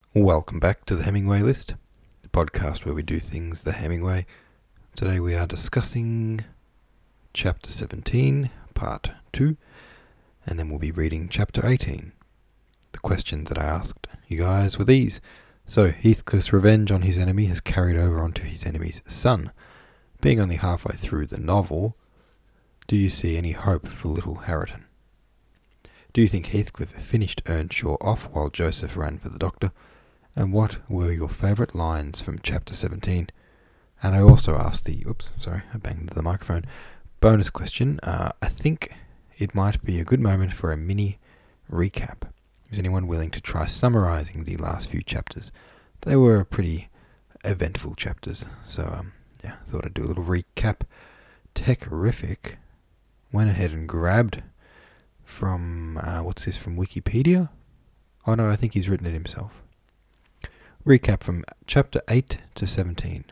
Welcome back to the Hemingway List, the podcast where we do things the Hemingway. Today we are discussing Chapter 17, Part 2, and then we'll be reading Chapter 18. The questions that I asked you guys were these. So, Heathcliff's revenge on his enemy has carried over onto his enemy's son. Being only halfway through the novel, do you see any hope for little Hareton? Do you think Heathcliff finished Earnshaw off while Joseph ran for the doctor? And what were your favourite lines from Chapter 17? And I also asked I banged the microphone. Bonus question. I think it might be a good moment for a mini recap. Is anyone willing to try summarising the last few chapters? They were pretty eventful chapters, so I thought I'd do a little recap. Techrific went ahead and grabbed from, from Wikipedia? Oh no, I think he's written it himself. Recap from Chapter 8 to 17.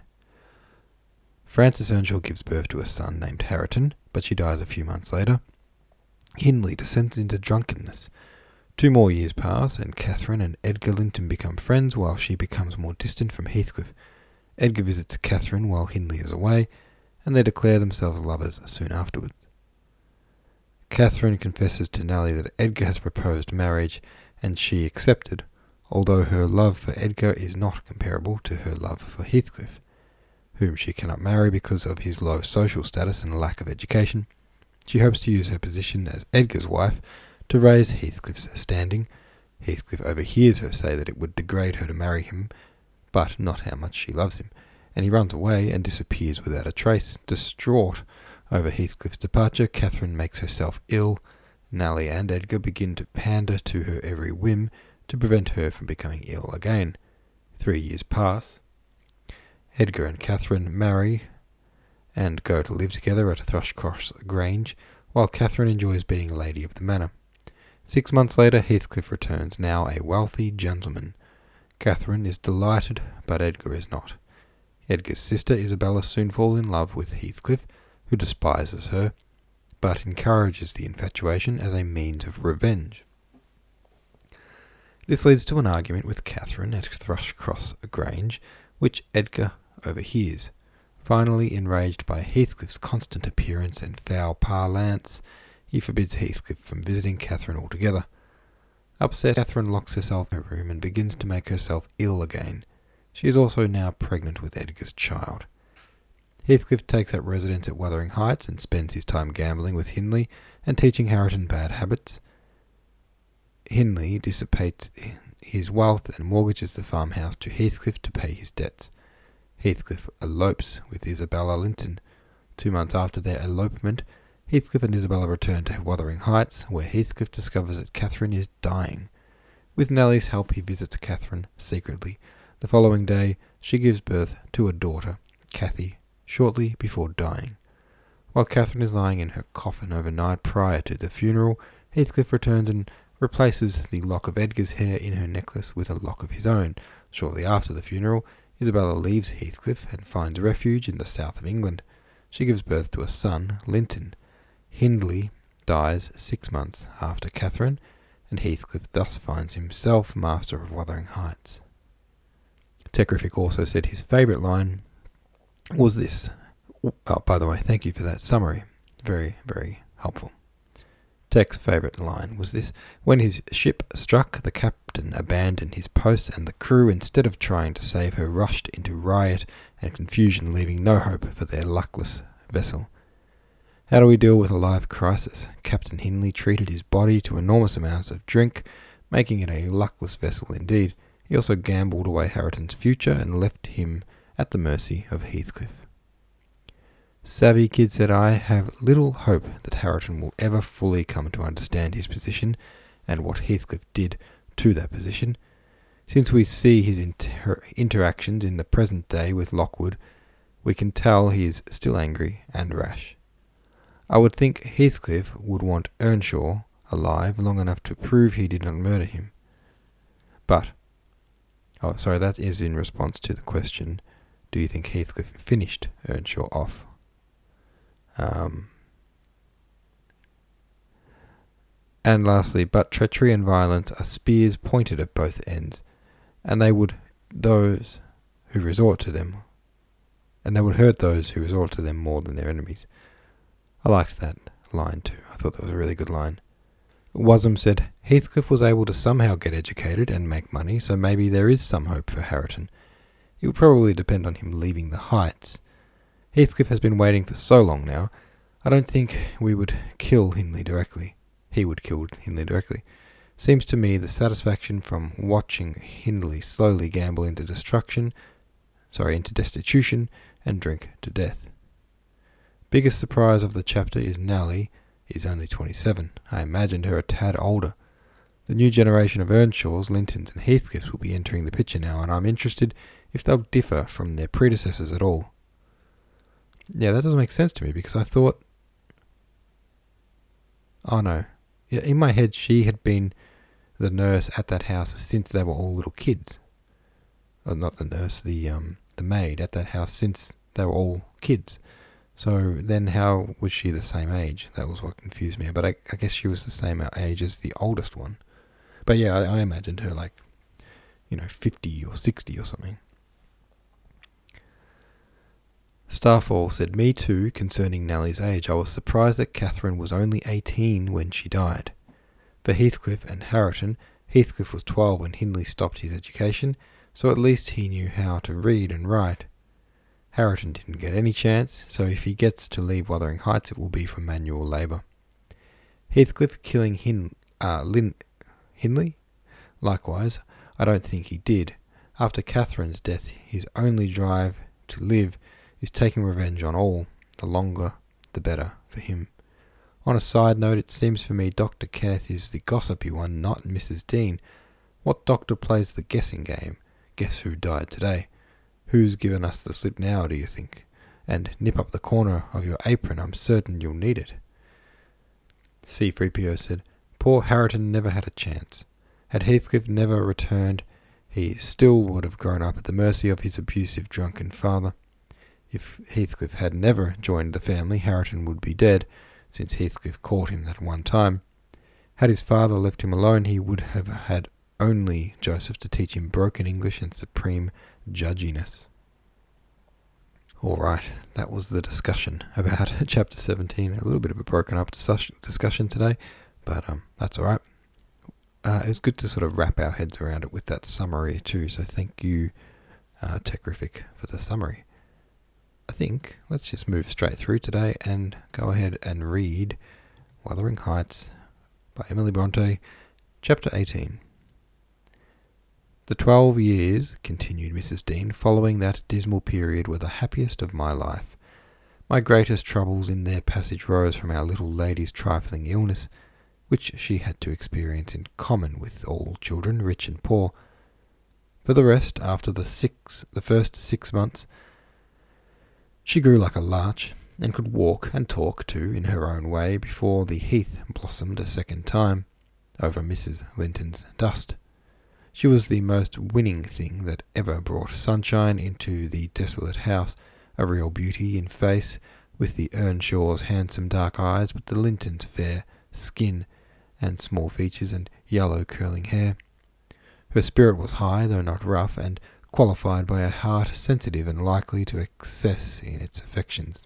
Frances Earnshaw gives birth to a son named Hareton, but she dies a few months later. Hindley descends into drunkenness. 2 more years pass, and Catherine and Edgar Linton become friends while she becomes more distant from Heathcliff. Edgar visits Catherine while Hindley is away, and they declare themselves lovers soon afterwards. Catherine confesses to Nellie that Edgar has proposed marriage, and she accepted, although her love for Edgar is not comparable to her love for Heathcliff, whom she cannot marry because of his low social status and lack of education. She hopes to use her position as Edgar's wife to raise Heathcliff's standing. Heathcliff overhears her say that it would degrade her to marry him, but not how much she loves him, and he runs away and disappears without a trace. Distraught over Heathcliff's departure, Catherine makes herself ill. Nellie and Edgar begin to pander to her every whim to prevent her from becoming ill again. 3 years pass. Edgar and Catherine marry and go to live together at Thrushcross Grange, while Catherine enjoys being lady of the manor. 6 months later, Heathcliff returns, now a wealthy gentleman. Catherine is delighted, but Edgar is not. Edgar's sister Isabella soon falls in love with Heathcliff, who despises her, but encourages the infatuation as a means of revenge. This leads to an argument with Catherine at Thrushcross Grange, which Edgar overhears. Finally, enraged by Heathcliff's constant appearance and foul parlance, he forbids Heathcliff from visiting Catherine altogether. Upset, Catherine locks herself in her room and begins to make herself ill again. She is also now pregnant with Edgar's child. Heathcliff takes up residence at Wuthering Heights and spends his time gambling with Hindley and teaching Hareton bad habits. Hindley dissipates his wealth and mortgages the farmhouse to Heathcliff to pay his debts. Heathcliff elopes with Isabella Linton. 2 months after their elopement, Heathcliff and Isabella return to Wuthering Heights, where Heathcliff discovers that Catherine is dying. With Nellie's help, he visits Catherine secretly. The following day, she gives birth to a daughter, Cathy, shortly before dying. While Catherine is lying in her coffin overnight prior to the funeral, Heathcliff returns and replaces the lock of Edgar's hair in her necklace with a lock of his own. Shortly after the funeral, Isabella leaves Heathcliff and finds refuge in the south of England. She gives birth to a son, Linton. Hindley dies 6 months after Catherine, and Heathcliff thus finds himself master of Wuthering Heights. Techrific also said his favourite line was this. Oh, by the way, thank you for that summary. Very, very helpful. Tech's favourite line was this. When his ship struck, the captain abandoned his post, and the crew, instead of trying to save her, rushed into riot and confusion, leaving no hope for their luckless vessel. How do we deal with a live crisis? Captain Hindley treated his body to enormous amounts of drink, making it a luckless vessel indeed. He also gambled away Hareton's future and left him at the mercy of Heathcliff. Savvy kid, said I, have little hope that Hareton will ever fully come to understand his position and what Heathcliff did to that position. Since we see his interactions in the present day with Lockwood, we can tell he is still angry and rash. I would think Heathcliff would want Earnshaw alive long enough to prove he did not murder him. But, that is in response to the question, do you think Heathcliff finished Earnshaw off? And lastly, but treachery and violence are spears pointed at both ends. and they would those who resort to them, and they would hurt those who resort to them more than their enemies. I liked that line too. I thought that was a really good line. Wasm said, Heathcliff was able to somehow get educated and make money, so maybe there is some hope for Hareton. It would probably depend on him leaving the Heights. Heathcliff has been waiting for so long now. I don't think we would kill Hindley directly. He would kill Hindley directly. Seems to me the satisfaction from watching Hindley slowly gamble into destitution and drink to death. Biggest surprise of the chapter is Nellie is only 27. I imagined her a tad older. The new generation of Earnshaws, Lintons and Heathcliffs will be entering the picture now, and I'm interested if they'll differ from their predecessors at all. Yeah, that doesn't make sense to me, because I thought... Oh no. Yeah, in my head she had been the nurse at that house since they were all little kids. Not the nurse, the maid at that house since they were all kids. So then how was she the same age? That was what confused me. But I guess she was the same age as the oldest one. But yeah, I imagined her 50 or 60 or something. Starfall said, Me too, concerning Nellie's age. I was surprised that Catherine was only 18 when she died. For Heathcliff and Hareton, Heathcliff was 12 when Hindley stopped his education, so at least he knew how to read and write. Hareton didn't get any chance, so if he gets to leave Wuthering Heights it will be for manual labour. Heathcliff killing Hindley? Likewise, I don't think he did. After Catherine's death, his only drive to live is taking revenge on all. The longer, the better for him. On a side note, it seems for me Dr. Kenneth is the gossipy one, not Mrs. Dean. What doctor plays the guessing game? Guess who died today? Who's given us the slip now, do you think? And nip up the corner of your apron, I'm certain you'll need it. C-3PO said, Poor Hareton never had a chance. Had Heathcliff never returned, he still would have grown up at the mercy of his abusive, drunken father. If Heathcliff had never joined the family, Hareton would be dead, since Heathcliff caught him that one time. Had his father left him alone, he would have had only Joseph to teach him broken English and supreme judginess. Alright, that was the discussion about Chapter 17. A little bit of a broken up discussion today, but that's alright. It was good to sort of wrap our heads around it with that summary too, so thank you, Techrific, for the summary. I think let's just move straight through today and go ahead and read Wuthering Heights by Emily Bronte, Chapter 18. The 12 years, continued Mrs. Dean, following that dismal period were the happiest of my life. My greatest troubles in their passage rose from our little lady's trifling illness, which she had to experience in common with all children, rich and poor. For the rest, after the first 6 months, she grew like a larch, and could walk and talk too in her own way before the heath blossomed a second time over Mrs. Linton's dust. She was the most winning thing that ever brought sunshine into the desolate house, a real beauty in face, with the Earnshaws' handsome dark eyes, but the Lintons' fair skin and small features and yellow curling hair. Her spirit was high, though not rough, and qualified by a heart sensitive and likely to excess in its affections.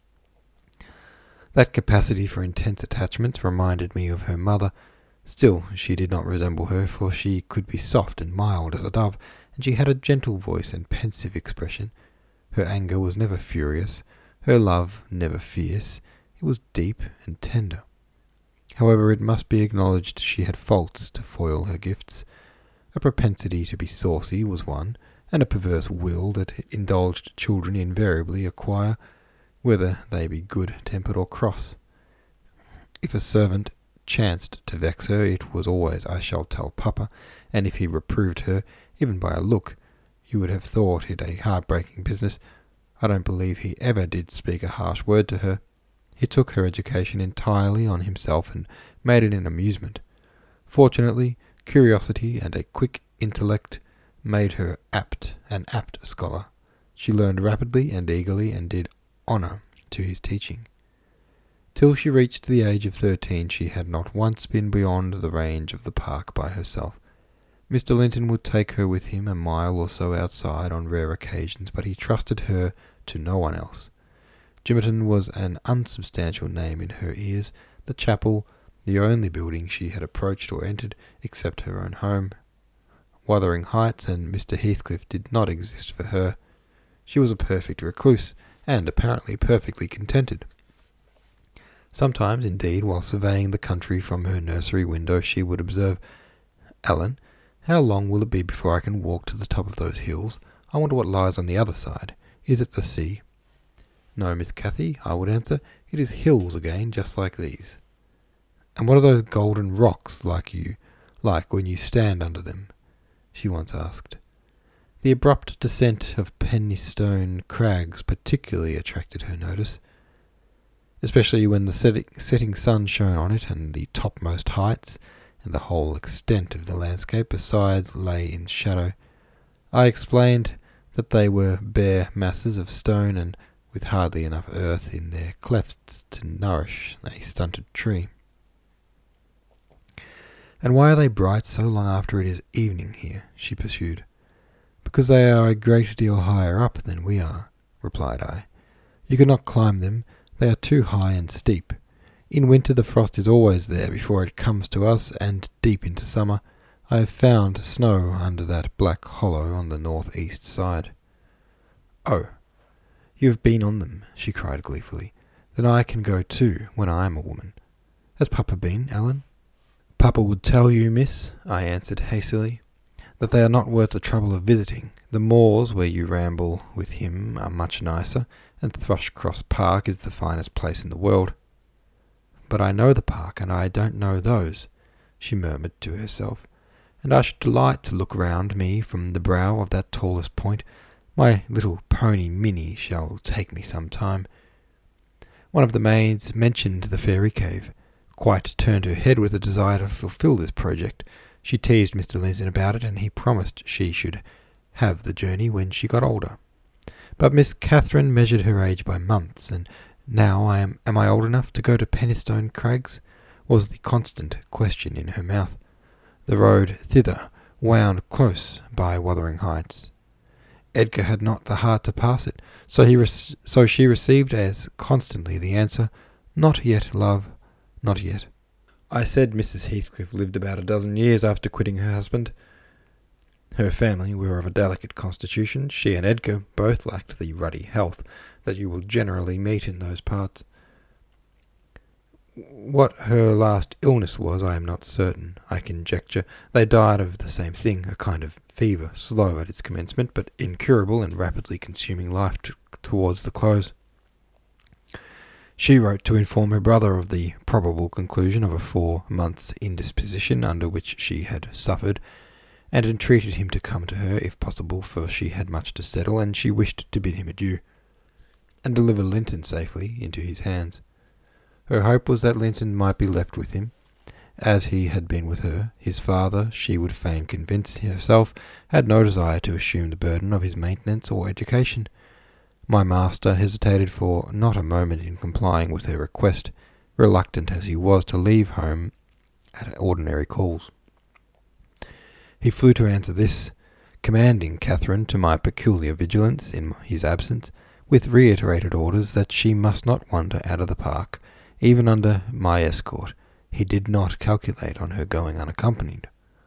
That capacity for intense attachments reminded me of her mother. Still, she did not resemble her, for she could be soft and mild as a dove, and she had a gentle voice and pensive expression. Her anger was never furious, her love never fierce, it was deep and tender. However, it must be acknowledged she had faults to foil her gifts. A propensity to be saucy was one, and a perverse will that indulged children invariably acquire, whether they be good-tempered or cross. If a servant chanced to vex her, it was always, I shall tell Papa, and if he reproved her, even by a look, you would have thought it a heart-breaking business. I don't believe he ever did speak a harsh word to her. He took her education entirely on himself and made it an amusement. Fortunately, curiosity and a quick intellect made her an apt scholar. She learned rapidly and eagerly and did honour to his teaching. Till she reached the age of 13 she had not once been beyond the range of the park by herself. Mr. Linton would take her with him a mile or so outside on rare occasions, but he trusted her to no one else. Gimmerton was an unsubstantial name in her ears, the chapel the only building she had approached or entered except her own home. Wuthering Heights and Mr. Heathcliff did not exist for her. She was a perfect recluse, and apparently perfectly contented. Sometimes, indeed, while surveying the country from her nursery window, she would observe, "Ellen, how long will it be before I can walk to the top of those hills? I wonder what lies on the other side. Is it the sea?" "No, Miss Cathy," I would answer, "it is hills again, just like these." "And what are those golden rocks like when you stand under them?" she once asked. The abrupt descent of Penistone Crags particularly attracted her notice, especially when the setting sun shone on it, and the topmost heights and the whole extent of the landscape besides lay in shadow. I explained that they were bare masses of stone, and with hardly enough earth in their clefts to nourish a stunted tree. "And why are they bright so long after it is evening here?" she pursued. "Because they are a great deal higher up than we are," replied I. "You could not climb them, they are too high and steep. In winter the frost is always there before it comes to us, and deep into summer I have found snow under that black hollow on the north-east side." "Oh, you have been on them," she cried gleefully. "Then I can go too, when I am a woman. Has Papa been, Ellen?" "Papa would tell you, miss," I answered hastily, "that they are not worth the trouble of visiting. The moors where you ramble with him are much nicer, and Thrushcross Park is the finest place in the world." "But I know the park, and I don't know those," she murmured to herself, "and I should delight to look round me from the brow of that tallest point. My little pony Minnie shall take me some time." One of the maids mentioned the fairy cave, quite turned her head with a desire to fulfil this project. She teased Mr. Linton about it, and he promised she should have the journey when she got older. But Miss Catherine measured her age by months, and now am I old enough to go to Penistone Crags? Was the constant question in her mouth. The road thither wound close by Wuthering Heights. Edgar had not the heart to pass it, so she received as constantly the answer, "Not yet, love, not yet." I said Mrs. Heathcliff lived about a dozen years after quitting her husband. Her family were of a delicate constitution. She and Edgar both lacked the ruddy health that you will generally meet in those parts. What her last illness was, I am not certain. I conjecture they died of the same thing, a kind of fever, slow at its commencement, but incurable and rapidly consuming life towards the close. She wrote to inform her brother of the probable conclusion of a 4 months' indisposition under which she had suffered, and entreated him to come to her, if possible, for she had much to settle, and she wished to bid him adieu, and deliver Linton safely into his hands. Her hope was that Linton might be left with him, as he had been with her. His father, she would fain convince herself, had no desire to assume the burden of his maintenance or education. My master hesitated for not a moment in complying with her request, reluctant as he was to leave home at ordinary calls. He flew to answer this, commanding Catherine to my peculiar vigilance in his absence, with reiterated orders that she must not wander out of the park, even under my escort. He did not calculate on her going unaccompanied.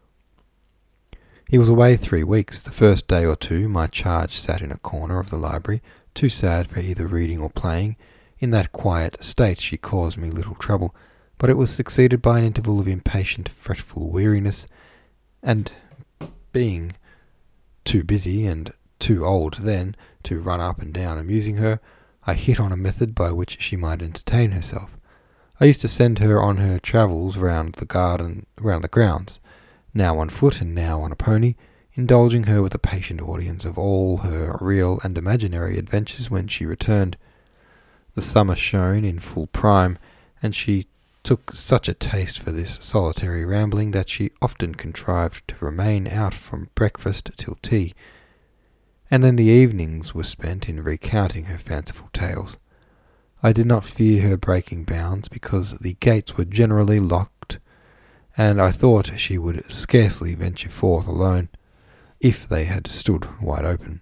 He was away 3 weeks. The first day or two my charge sat in a corner of the library, too sad for either reading or playing. In that quiet state she caused me little trouble, but it was succeeded by an interval of impatient, fretful weariness, and being too busy and too old then to run up and down amusing her, I hit on a method by which she might entertain herself. I used to send her on her travels round the grounds, now on foot and now on a pony, indulging her with a patient audience of all her real and imaginary adventures when she returned. The summer shone in full prime, and she took such a taste for this solitary rambling that she often contrived to remain out from breakfast till tea, and then the evenings were spent in recounting her fanciful tales. I did not fear her breaking bounds, because the gates were generally locked, and I thought she would scarcely venture forth alone, if they had stood wide open.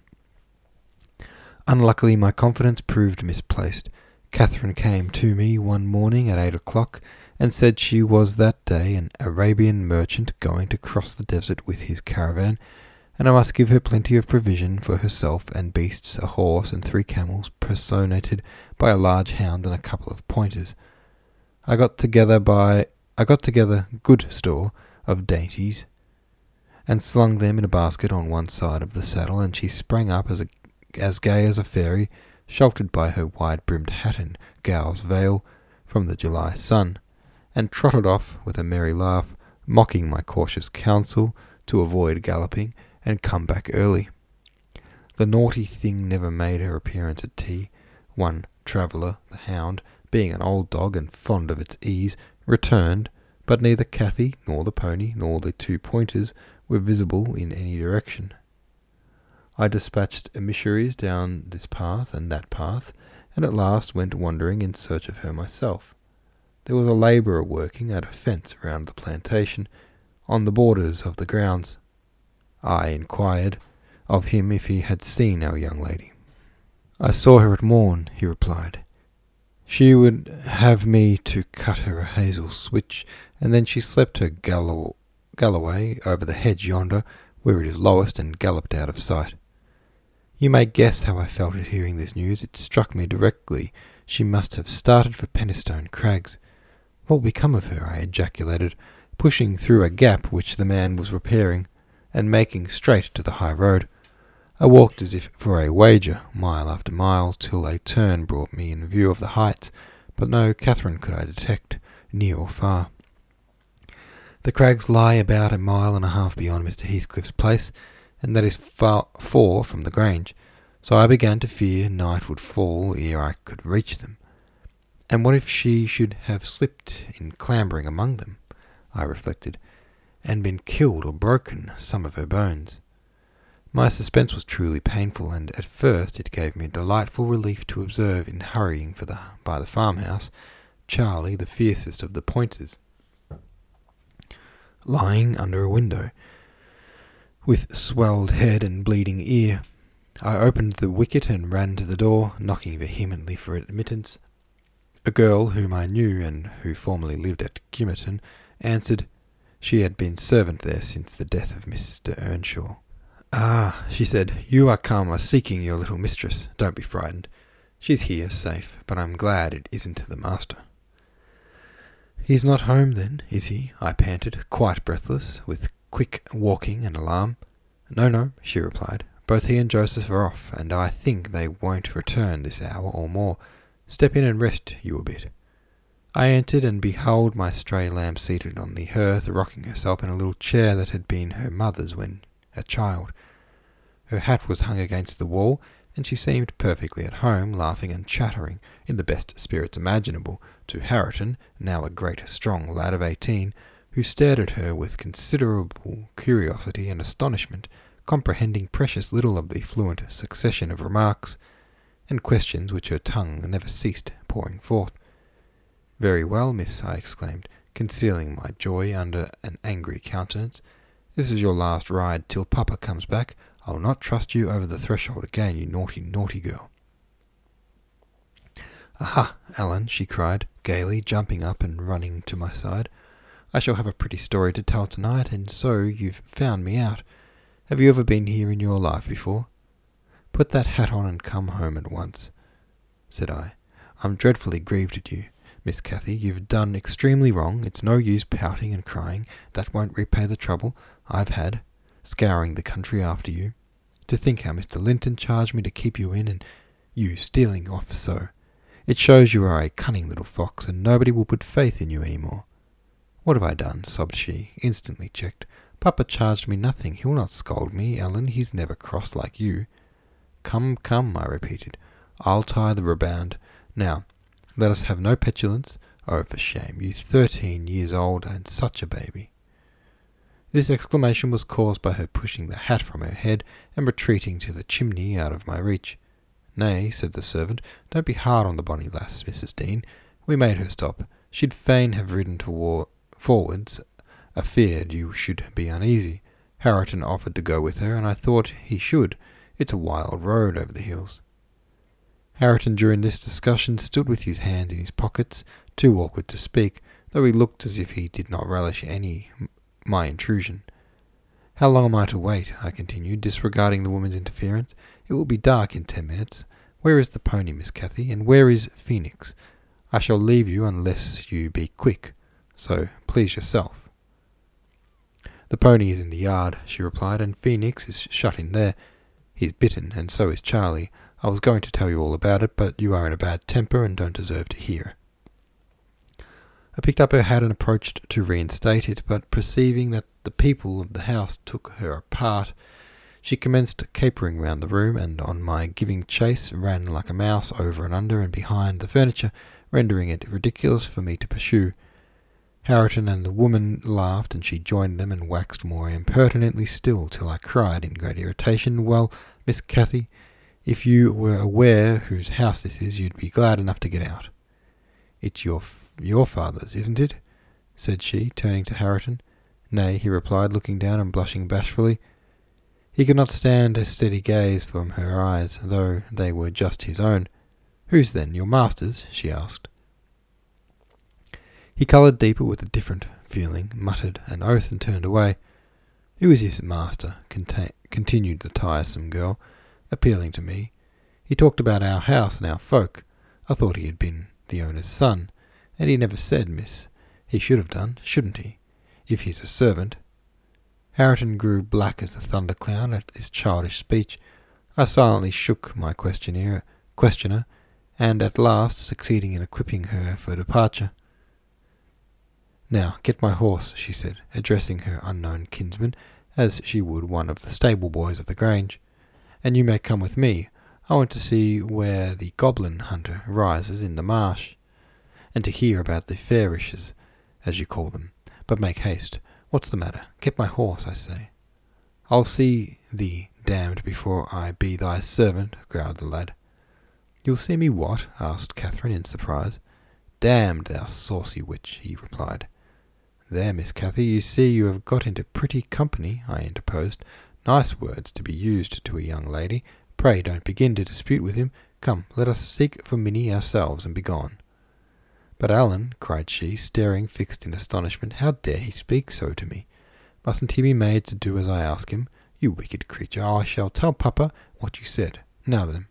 Unluckily, my confidence proved misplaced. Catherine came to me one morning at 8 o'clock, and said she was that day an Arabian merchant going to cross the desert with his caravan, and I must give her plenty of provision for herself and beasts, a horse and 3 camels, personated by a large hound and a couple of pointers. I got together good store of dainties, and slung them in a basket on one side of the saddle, and she sprang up as gay as a fairy, sheltered by her wide-brimmed hat and gal's veil from the July sun, and trotted off with a merry laugh, mocking my cautious counsel to avoid galloping and come back early. The naughty thing never made her appearance at tea. One traveller, the hound, being an old dog and fond of its ease, returned, but neither Cathy nor the pony nor the 2 pointers were visible in any direction. I dispatched emissaries down this path and that path, and at last went wandering in search of her myself. There was a labourer working at a fence round the plantation, on the borders of the grounds. I inquired of him if he had seen our young lady. "I saw her at morn," he replied. "She would have me to cut her a hazel switch, and then she slept her galloway over the hedge yonder, where it is lowest, and galloped out of sight." You may guess how I felt at hearing this news. It struck me directly she must have started for Penistone Crags. "What will become of her?" I ejaculated, pushing through a gap which the man was repairing, and making straight to the high road. I walked as if for a wager, mile after mile, till a turn brought me in view of the heights, but no Catherine could I detect, near or far. The crags lie about 1.5 miles beyond Mr. Heathcliff's place, and that is far from the Grange, so I began to fear night would fall ere I could reach them. And what if she should have slipped in clambering among them, I reflected, and been killed or broken some of her bones? My suspense was truly painful, and at first it gave me delightful relief to observe, in hurrying by the farmhouse, Charlie, the fiercest of the pointers, lying under a window, with swelled head and bleeding ear. I opened the wicket and ran to the door, knocking vehemently for admittance. A girl whom I knew, and who formerly lived at Gimmerton, answered. She had been servant there since the death of Mr. Earnshaw. "Ah," she said, "you are come a-seeking your little mistress. Don't be frightened. She's here, safe, but I'm glad it isn't the master." "He's not home, then, is he?" I panted, quite breathless, with quick walking and alarm. No, she replied. "Both he and Joseph are off, and I think they won't return this hour or more. Step in and rest you a bit." I entered, and beheld my stray lamb seated on the hearth, rocking herself in a little chair that had been her mother's when a child. Her hat was hung against the wall, and she seemed perfectly at home, laughing and chattering, in the best spirits imaginable, to Hareton, now a great strong lad of 18, who stared at her with considerable curiosity and astonishment, comprehending precious little of the fluent succession of remarks and questions which her tongue never ceased pouring forth. "Very well, miss," I exclaimed, concealing my joy under an angry countenance. "This is your last ride till Papa comes back. I will not trust you over the threshold again, you naughty, naughty girl." "Aha, Ellen," she cried, gaily, jumping up and running to my side. "I shall have a pretty story to tell tonight, and so you've found me out. Have you ever been here in your life before?" "Put that hat on and come home at once," said I. "I'm dreadfully grieved at you, Miss Cathy. You've done extremely wrong. It's no use pouting and crying. That won't repay the trouble I've had, scouring the country after you. To think how Mr. Linton charged me to keep you in, and you stealing off so. It shows you are a cunning little fox, and nobody will put faith in you any more." "What have I done?" sobbed she, instantly checked. "Papa charged me nothing. He'll not scold me, Ellen. He's never cross like you." Come, I repeated. "I'll tie the rebound. Now, let us have no petulance. Oh, for shame, you 13 years old, and such a baby." This exclamation was caused by her pushing the hat from her head and retreating to the chimney out of my reach. "Nay," said the servant, "don't be hard on the bonny lass, Mrs. Dean. We made her stop. She'd fain have ridden forwards I feared you should be uneasy. Harriton offered to go with her, and I thought he should. It's a wild road over the hills. Harriton during this discussion stood with his hands in his pockets, too awkward to speak, though he looked as if he did not relish my intrusion. How long am I to wait? I continued, disregarding the woman's interference. It will be dark in 10 minutes. Where is the pony, Miss Cathy, and where is Phoenix? I shall leave you unless you be quick, so please yourself. The pony is in the yard, she replied, and Phoenix is shut in there. He's bitten, and so is Charlie. I was going to tell you all about it, but you are in a bad temper and don't deserve to hear. I picked up her hat and approached to reinstate it, but perceiving that the people of the house took her apart, she commenced capering round the room, and on my giving chase ran like a mouse over and under and behind the furniture, rendering it ridiculous for me to pursue. Harriton and the woman laughed, and she joined them and waxed more impertinently still, till I cried in great irritation, "Well, Miss Cathy, if you were aware whose house this is, you'd be glad enough to get out." "It's your father's, isn't it?" said she, turning to Harriton. "Nay," he replied, looking down and blushing bashfully. He could not stand a steady gaze from her eyes, though they were just his own. "Whose then? Your master's?" she asked. He coloured deeper with a different feeling, muttered an oath, and turned away. "Who is his master?" continued the tiresome girl, appealing to me. "He talked about our house and our folk. I thought he had been the owner's son, and he never said, miss. He should have done, shouldn't he, if he's a servant?" Harriton grew black as a thundercloud at this childish speech. I silently shook my questioner, and at last succeeding in equipping her for departure. "Now, get my horse," she said, addressing her unknown kinsman, as she would one of the stable boys of the Grange, "and you may come with me. I want to see where the goblin hunter rises in the marsh, and to hear about the fairishes, as you call them. But make haste. What's the matter? Get my horse, I say." "I'll see thee damned before I be thy servant," growled the lad. "You'll see me what?" asked Catherine in surprise. "Damned, thou saucy witch," he replied. "There, Miss Cathy, you see you have got into pretty company," I interposed. "Nice words to be used to a young lady. Pray don't begin to dispute with him. Come, let us seek for Minnie ourselves and be gone." "But Alan," cried she, staring fixed in astonishment, "how dare he speak so to me? Mustn't he be made to do as I ask him? You wicked creature, I shall tell Papa what you said. Now then."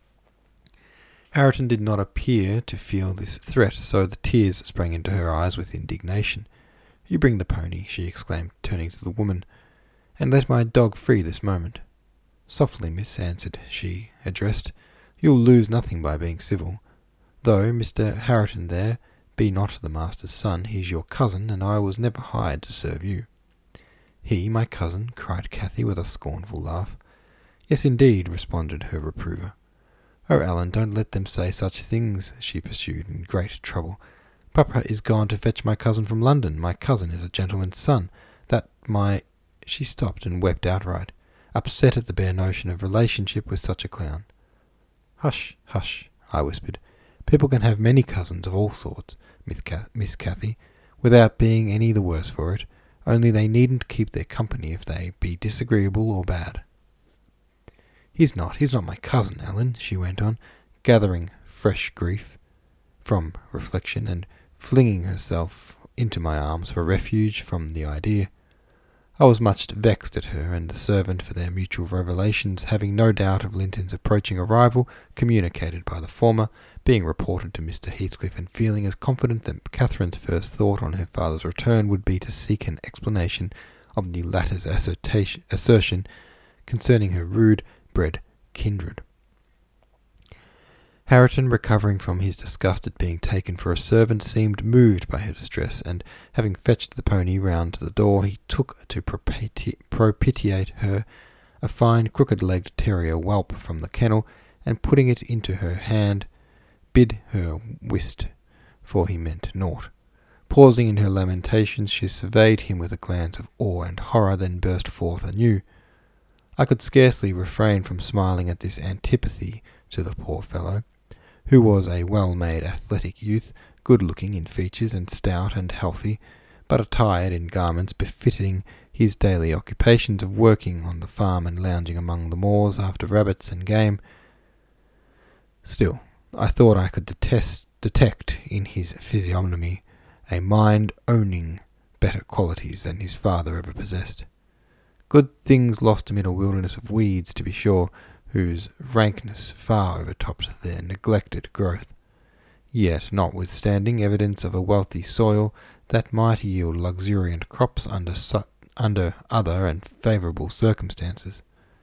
Harriton did not appear to feel this threat, so the tears sprang into her eyes with indignation. "You bring the pony," she exclaimed, turning to the woman, "and let my dog free this moment." "Softly, miss," answered she, addressed. "You'll lose nothing by being civil. Though Mr. Harriton there be not the master's son, he's your cousin, and I was never hired to serve you." "He, my cousin?" cried Cathy with a scornful laugh. "Yes, indeed," responded her reprover. "Oh, Alan, don't let them say such things," she pursued, in great trouble. "Papa is gone to fetch my cousin from London. My cousin is a gentleman's son. She stopped and wept outright, upset at the bare notion of relationship with such a clown. "Hush, hush," I whispered. "People can have many cousins of all sorts, Miss Cathy, without being any the worse for it, only they needn't keep their company if they be disagreeable or bad." He's not my cousin, Alan," she went on, gathering fresh grief from reflection, and flinging herself into my arms for refuge from the idea. I was much vexed at her and the servant for their mutual revelations, having no doubt of Linton's approaching arrival, communicated by the former, being reported to Mr. Heathcliff, and feeling as confident that Catherine's first thought on her father's return would be to seek an explanation of the latter's assertion concerning her rude-bred kindred. Harriton, recovering from his disgust at being taken for a servant, seemed moved by her distress, and having fetched the pony round to the door, he took to propitiate her a fine crooked-legged terrier whelp from the kennel, and putting it into her hand, bid her whist, for he meant naught. Pausing in her lamentations, she surveyed him with a glance of awe and horror, then burst forth anew. I could scarcely refrain from smiling at this antipathy to the poor fellow, who was a well-made athletic youth, good-looking in features, and stout and healthy, but attired in garments befitting his daily occupations of working on the farm and lounging among the moors after rabbits and game. Still, I thought I could detect in his physiognomy a mind owning better qualities than his father ever possessed. Good things lost amid a wilderness of weeds, to be sure, whose rankness far overtopped their neglected growth. Yet, notwithstanding evidence of a wealthy soil that might yield luxuriant crops under other and favourable circumstances.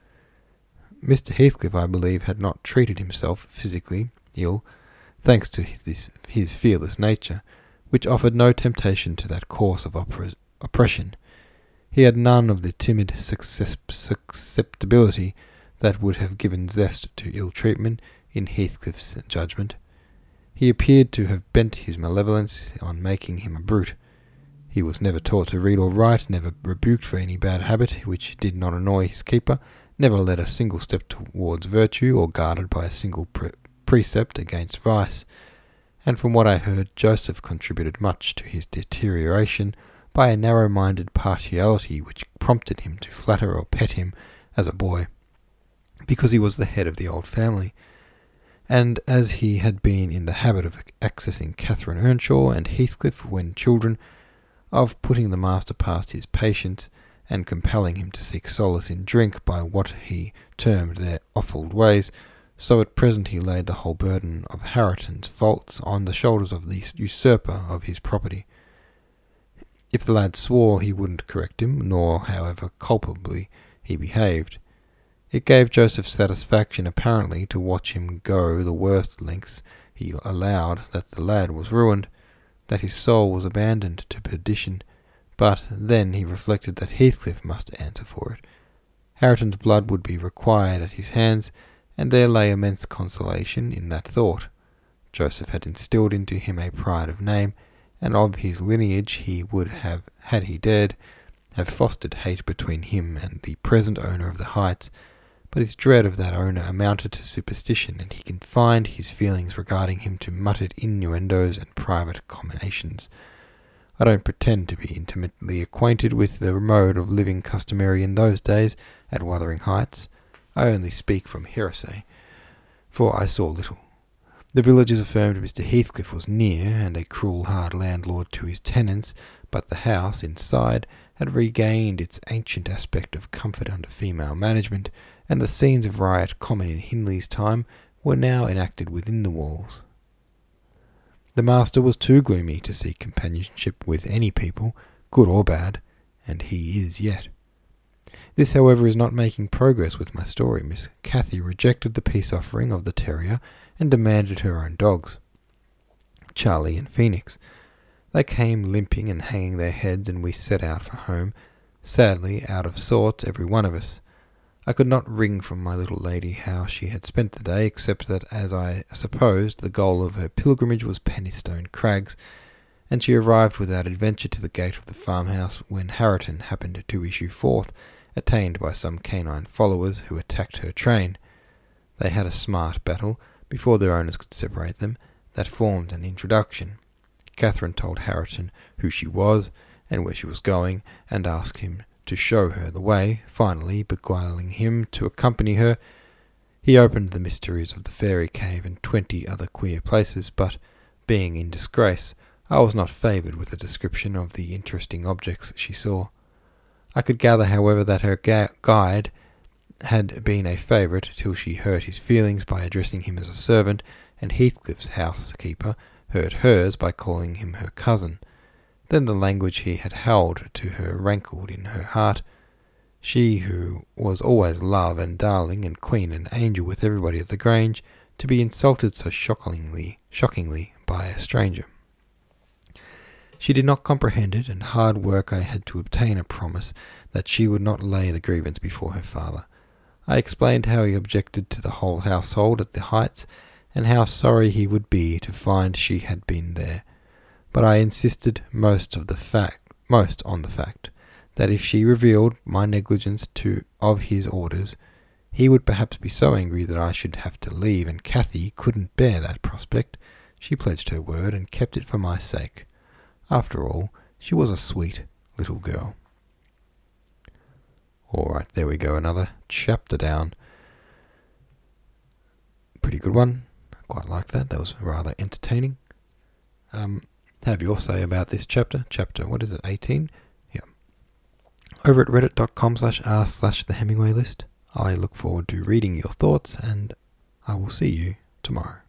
Mr. Heathcliff, I believe, had not treated himself physically ill, thanks to his fearless nature, which offered no temptation to that course of oppression. He had none of the timid susceptibility that would have given zest to ill treatment, in Heathcliff's judgment. He appeared to have bent his malevolence on making him a brute. He was never taught to read or write, never rebuked for any bad habit which did not annoy his keeper, never led a single step towards virtue, or guarded by a single precept against vice. And from what I heard, Joseph contributed much to his deterioration by a narrow-minded partiality which prompted him to flatter or pet him as a boy, because he was the head of the old family, and as he had been in the habit of accessing Catherine Earnshaw and Heathcliff when children, of putting the master past his patience, and compelling him to seek solace in drink by what he termed their offald ways, so at present he laid the whole burden of Hareton's faults on the shoulders of the usurper of his property. If the lad swore, he wouldn't correct him, nor however culpably he behaved. It gave Joseph satisfaction, apparently, to watch him go the worst lengths he allowed that the lad was ruined, that his soul was abandoned to perdition, but then he reflected that Heathcliff must answer for it. Hareton's blood would be required at his hands, and there lay immense consolation in that thought. Joseph had instilled into him a pride of name, and of his lineage he would have, had he dared, have fostered hate between him and the present owner of the Heights, but his dread of that owner amounted to superstition, and he confined his feelings regarding him to muttered innuendos and private comminations. I don't pretend to be intimately acquainted with the mode of living customary in those days at Wuthering Heights. I only speak from hearsay, for I saw little. The villagers affirmed Mr. Heathcliff was near, and a cruel hard landlord to his tenants, but the house inside had regained its ancient aspect of comfort under female management, and the scenes of riot common in Hindley's time were now enacted within the walls. The master was too gloomy to seek companionship with any people, good or bad, and he is yet. This, however, is not making progress with my story. Miss Cathy rejected the peace offering of the terrier and demanded her own dogs, Charlie and Phoenix. They came limping and hanging their heads, and we set out for home, sadly out of sorts, every one of us. I could not wring from my little lady how she had spent the day, except that, as I supposed, the goal of her pilgrimage was Pennystone Crags, and she arrived without adventure to the gate of the farmhouse when Hareton happened to issue forth, attained by some canine followers who attacked her train. They had a smart battle, before their owners could separate them, that formed an introduction. Catherine told Hareton who she was, and where she was going, and asked him to show her the way, finally beguiling him to accompany her. He opened the mysteries of the fairy cave and 20 other queer places, but, being in disgrace, I was not favoured with a description of the interesting objects she saw. I could gather, however, that her guide had been a favourite till she hurt his feelings by addressing him as a servant, and Heathcliff's housekeeper hurt hers by calling him her cousin. Then the language he had held to her rankled in her heart. She who was always love and darling and queen and angel with everybody at the Grange, to be insulted so shockingly by a stranger. She did not comprehend it, and hard work I had to obtain a promise that she would not lay the grievance before her father. I explained how he objected to the whole household at the Heights, and how sorry he would be to find she had been there. But I insisted most on the fact that if she revealed my negligence of his orders, he would perhaps be so angry that I should have to leave, and Cathy couldn't bear that prospect. She pledged her word, and kept it for my sake. After all, She was a sweet little girl. Alright, there we go, another chapter down. Pretty good one. I quite like that. That was rather entertaining. Have your say about this chapter. Chapter, what is it, 18? Yeah. Over at reddit.com/r/the Hemingway List. I look forward to reading your thoughts, and I will see you tomorrow.